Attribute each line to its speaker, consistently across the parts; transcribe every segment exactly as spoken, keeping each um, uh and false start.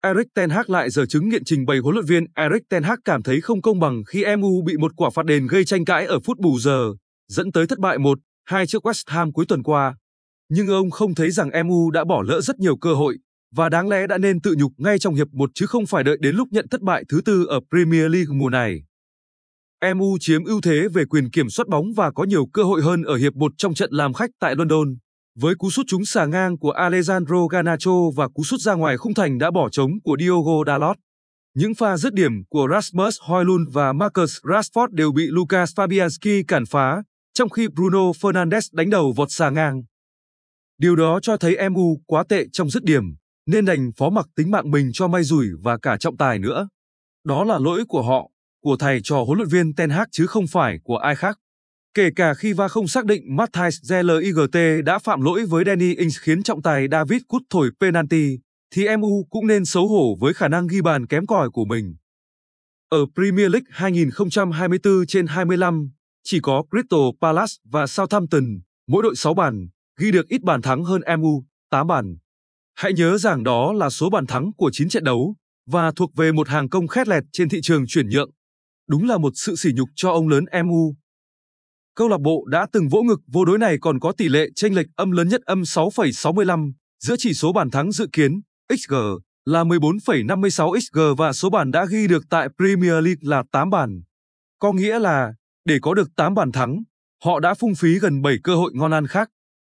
Speaker 1: Erik ten Hag lại giở chứng nghiện trình bày. Huấn luyện viên Erik ten Hag cảm thấy không công bằng khi em u bị một quả phạt đền gây tranh cãi ở phút bù giờ, dẫn tới thất bại một hai trước West Ham cuối tuần qua. Nhưng ông không thấy rằng em u đã bỏ lỡ rất nhiều cơ hội và đáng lẽ đã nên tự nhục ngay trong hiệp một chứ không phải đợi đến lúc nhận thất bại thứ tư ở Premier League mùa này. em u chiếm ưu thế về quyền kiểm soát bóng và có nhiều cơ hội hơn ở hiệp một trong trận làm khách tại London, với cú sút trúng xà ngang của Alejandro Garnacho và cú sút ra ngoài khung thành đã bỏ trống của Diogo Dalot. Những pha dứt điểm của Rasmus Højlund và Marcus Rashford đều bị Lucas Fabianski cản phá, trong khi Bruno Fernandes đánh đầu vọt xà ngang. Điều đó cho thấy em u quá tệ trong dứt điểm, nên đành phó mặc tính mạng mình cho may rủi và cả trọng tài nữa. Đó là lỗi của họ, của thầy trò huấn luyện viên Ten Hag chứ không phải của ai khác. Kể cả khi vê a không xác định Matthijs de Ligt đã phạm lỗi với Danny Ings khiến trọng tài David Cút thổi penalty, thì em u cũng nên xấu hổ với khả năng ghi bàn kém cỏi của mình. Ở Premier League hai nghìn không trăm hai mươi tư trên hai mươi lăm, chỉ có Crystal Palace và Southampton, mỗi đội sáu bàn, ghi được ít bàn thắng hơn em u, tám bàn. Hãy nhớ rằng đó là số bàn thắng của chín trận đấu, và thuộc về một hàng công khét lẹt trên thị trường chuyển nhượng. Đúng là một sự sỉ nhục cho ông lớn em u. Câu lạc bộ đã từng vỗ ngực vô đối này còn có tỷ lệ chênh lệch âm lớn nhất âm sáu phẩy sáu mươi lăm giữa chỉ số bàn thắng dự kiến ích giê là mười bốn phẩy năm mươi sáu ích giê và số bàn đã ghi được tại Premier League là tám bàn. Có nghĩa là, để có được tám bàn thắng, họ đã phung phí gần bảy cơ hội ngon ăn khác.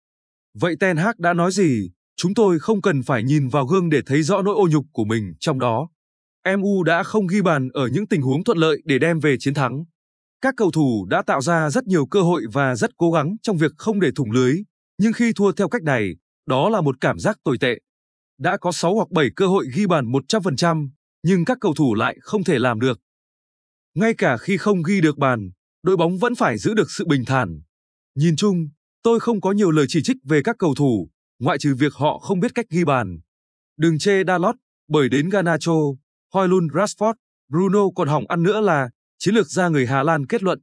Speaker 1: Vậy Ten Hag đã nói gì? Chúng tôi không cần phải nhìn vào gương để thấy rõ nỗi ô nhục của mình trong đó. em u đã không ghi bàn ở những tình huống thuận lợi để đem về chiến thắng. Các cầu thủ đã tạo ra rất nhiều cơ hội và rất cố gắng trong việc không để thủng lưới, nhưng khi thua theo cách này, đó là một cảm giác tồi tệ. Đã có sáu hoặc bảy cơ hội ghi bàn một trăm phần trăm, nhưng các cầu thủ lại không thể làm được. Ngay cả khi không ghi được bàn, đội bóng vẫn phải giữ được sự bình thản. Nhìn chung, tôi không có nhiều lời chỉ trích về các cầu thủ, ngoại trừ việc họ không biết cách ghi bàn. Đừng chê Dalot, bởi đến Garnacho, Højlund, Rashford, Bruno còn hỏng ăn nữa là, chiến lược gia người Hà Lan kết luận.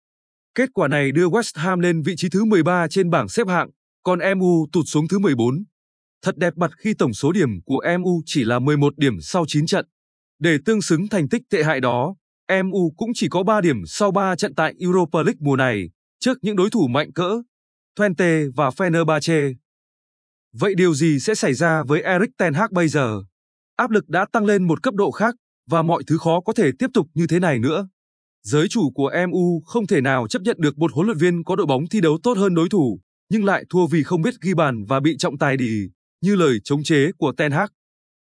Speaker 1: Kết quả này đưa West Ham lên vị trí thứ mười ba trên bảng xếp hạng, còn em u tụt xuống thứ mười bốn. Thật đẹp mặt khi tổng số điểm của em u chỉ là mười một điểm sau chín trận. Để tương xứng thành tích tệ hại đó, em u cũng chỉ có ba điểm sau ba trận tại Europa League mùa này, trước những đối thủ mạnh cỡ Twente và Fenerbahce. Vậy điều gì sẽ xảy ra với Erik ten Hag bây giờ? Áp lực đã tăng lên một cấp độ khác, và mọi thứ khó có thể tiếp tục như thế này nữa. Giới chủ của em u không thể nào chấp nhận được một huấn luyện viên có đội bóng thi đấu tốt hơn đối thủ, nhưng lại thua vì không biết ghi bàn và bị trọng tài đì, như lời chống chế của Ten Hag.